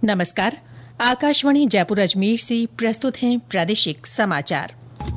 नमस्कार। आकाशवाणी जयपुर अजमेर से प्रस्तुत हैं प्रादेशिक समाचार।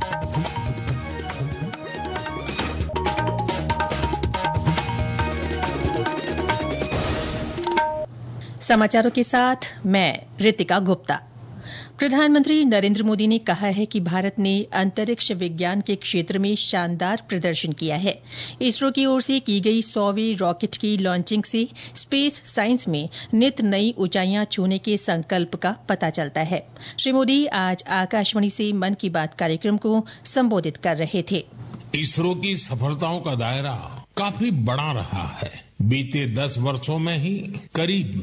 समाचारों के साथ मैं रितिका गुप्ता। प्रधानमंत्री नरेंद्र मोदी ने कहा है कि भारत ने अंतरिक्ष विज्ञान के क्षेत्र में शानदार प्रदर्शन किया है। इसरो की ओर से की गई 100वें रॉकेट की लॉन्चिंग से स्पेस साइंस में नित नई ऊंचाइयां छूने के संकल्प का पता चलता है। श्री मोदी आज आकाशवाणी से मन की बात कार्यक्रम को संबोधित कर रहे थे। इसरो की सफलताओं का दायरा काफी बड़ा रहा है। बीते 10 वर्षों में ही करीब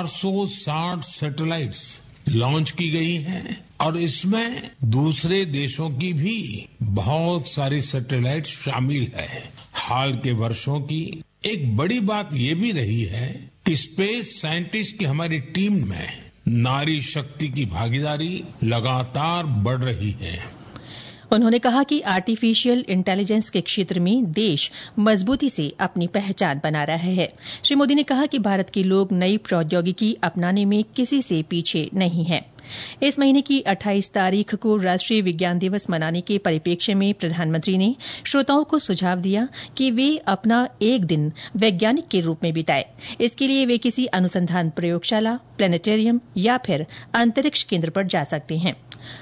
460 सैटेलाइट्स लॉन्च की गई हैं और इसमें दूसरे देशों की भी बहुत सारी सैटेलाइट शामिल है। हाल के वर्षों की एक बड़ी बात ये भी रही है कि स्पेस साइंटिस्ट की हमारी टीम में नारी शक्ति की भागीदारी लगातार बढ़ रही है। उन्होंने कहा कि आर्टिफिशियल इंटेलिजेंस के क्षेत्र में देश मजबूती से अपनी पहचान बना रहा है। श्री मोदी ने कहा कि भारत के लोग नई प्रौद्योगिकी अपनाने में किसी से पीछे नहीं हैं। इस महीने की 28 तारीख को राष्ट्रीय विज्ञान दिवस मनाने के परिप्रेक्ष्य में प्रधानमंत्री ने श्रोताओं को सुझाव दिया कि वे अपना एक दिन वैज्ञानिक के रूप में बिताएं। इसके लिए वे किसी अनुसंधान प्रयोगशाला, प्लेनेटेरियम या फिर अंतरिक्ष केंद्र पर जा सकते हैं।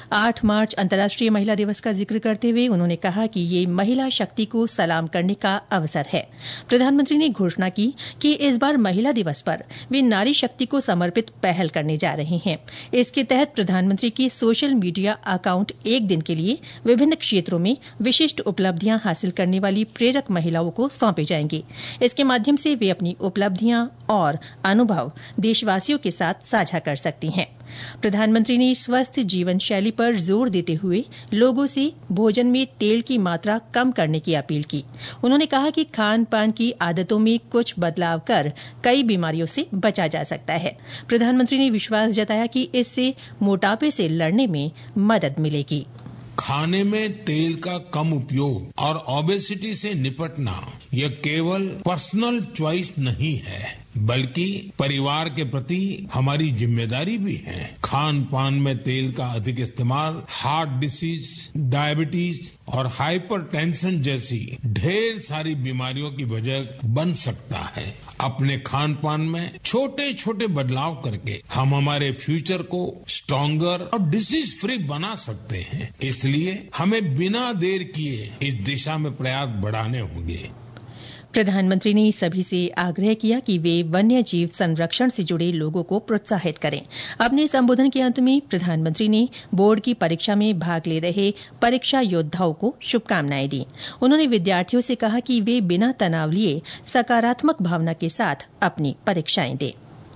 8 मार्च अंतर्राष्ट्रीय महिला दिवस का जिक्र करते हुए उन्होंने कहा कि ये महिला शक्ति को सलाम करने का अवसर है। प्रधानमंत्री ने घोषणा की कि इस बार महिला दिवस पर वे नारी शक्ति को समर्पित पहल करने जा रहे हैं। इसके तहत प्रधानमंत्री की सोशल मीडिया अकाउंट एक दिन के लिए विभिन्न क्षेत्रों में विशिष्ट उपलब्धियां हासिल करने वाली प्रेरक महिलाओं को सौंपे जाएंगे। इसके माध्यम से वे अपनी उपलब्धियां और अनुभव देशवासियों के साथ साझा कर सकती हैं। प्रधानमंत्री ने स्वस्थ जीवन शैली पर जोर देते हुए लोगों से भोजन में तेल की मात्रा कम करने की अपील की। उन्होंने कहा कि खान पान की आदतों में कुछ बदलाव कर कई बीमारियों से बचा जा सकता है। प्रधानमंत्री ने विश्वास जताया कि इससे मोटापे से लड़ने में मदद मिलेगी। खाने में तेल का कम उपयोग और ओबेसिटी से निपटना यह केवल पर्सनल चॉइस नहीं है, बल्कि परिवार के प्रति हमारी जिम्मेदारी भी है। खान पान में तेल का अधिक इस्तेमाल हार्ट डिसीज, डायबिटीज और हाइपरटेंशन जैसी ढेर सारी बीमारियों की वजह बन सकता है। अपने खान पान में छोटे छोटे बदलाव करके हम हमारे फ्यूचर को स्ट्रॉन्गर और डिसीज फ्री बना सकते हैं। इसलिए हमें बिना देर किए इस दिशा में प्रयास बढ़ाने होंगे। प्रधानमंत्री ने सभी से आग्रह किया कि वे वन्य जीव संरक्षण से जुड़े लोगों को प्रोत्साहित करें। अपने संबोधन के अंत में प्रधानमंत्री ने बोर्ड की परीक्षा में भाग ले रहे परीक्षा योद्धाओं को शुभकामनाएं दी। उन्होंने विद्यार्थियों से कहा कि वे बिना तनाव लिए सकारात्मक भावना के साथ अपनी परीक्षाएं दें।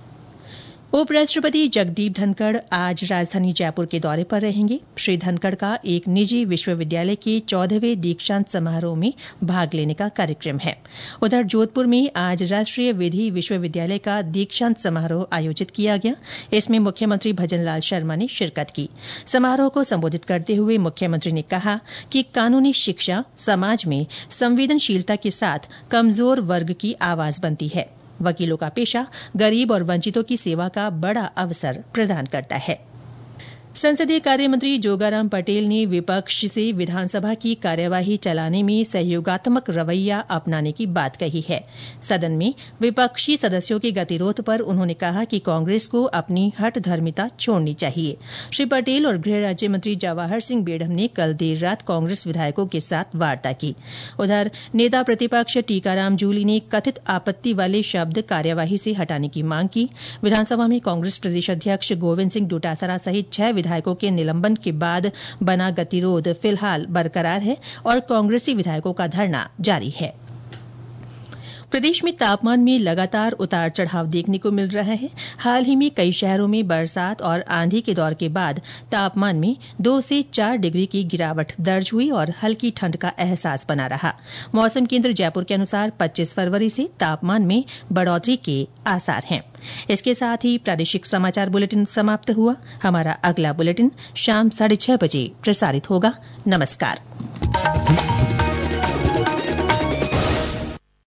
उपराष्ट्रपति जगदीप धनखड़ आज राजधानी जयपुर के दौरे पर रहेंगे। श्री धनखड़ का एक निजी विश्वविद्यालय के 14वें दीक्षांत समारोह में भाग लेने का कार्यक्रम है। उधर जोधपुर में आज राष्ट्रीय विधि विश्वविद्यालय का दीक्षांत समारोह आयोजित किया गया। इसमें मुख्यमंत्री भजनलाल शर्मा ने शिरकत की। समारोह को संबोधित करते हुए मुख्यमंत्री ने कहा कि कानूनी शिक्षा समाज में संवेदनशीलता के साथ कमजोर वर्ग की आवाज बनती है। वकीलों का पेशा गरीब और वंचितों की सेवा का बड़ा अवसर प्रदान करता है। संसदीय कार्य मंत्री जोगाराम पटेल ने विपक्ष से विधानसभा की कार्यवाही चलाने में सहयोगात्मक रवैया अपनाने की बात कही है। सदन में विपक्षी सदस्यों के गतिरोध पर उन्होंने कहा कि कांग्रेस को अपनी हठधर्मिता छोड़नी चाहिए। श्री पटेल और गृह राज्य मंत्री जवाहर सिंह बेढ़म ने कल देर रात कांग्रेस विधायकों के साथ वार्ता की। उधर नेता प्रतिपक्ष टीकाराम जूली ने कथित आपत्ति वाले शब्द कार्यवाही से हटाने की मांग की। विधानसभा में कांग्रेस प्रदेश अध्यक्ष गोविंद सिंह डोटासरा सहित 6 विधायकों के निलंबन के बाद बना गतिरोध फिलहाल बरकरार है और कांग्रेसी विधायकों का धरना जारी है। प्रदेश में तापमान में लगातार उतार चढ़ाव देखने को मिल रहा है। हाल ही में कई शहरों में बरसात और आंधी के दौर के बाद तापमान में 2 से 4 डिग्री की गिरावट दर्ज हुई और हल्की ठंड का एहसास बना रहा। मौसम केंद्र जयपुर के अनुसार 25 फरवरी से तापमान में बढ़ोतरी के आसार हैं। इसके साथ ही प्रादेशिक समाचार बुलेटिन समाप्त हुआ। हमारा अगला बुलेटिन शाम 6:30 बजे प्रसारित होगा। नमस्कार।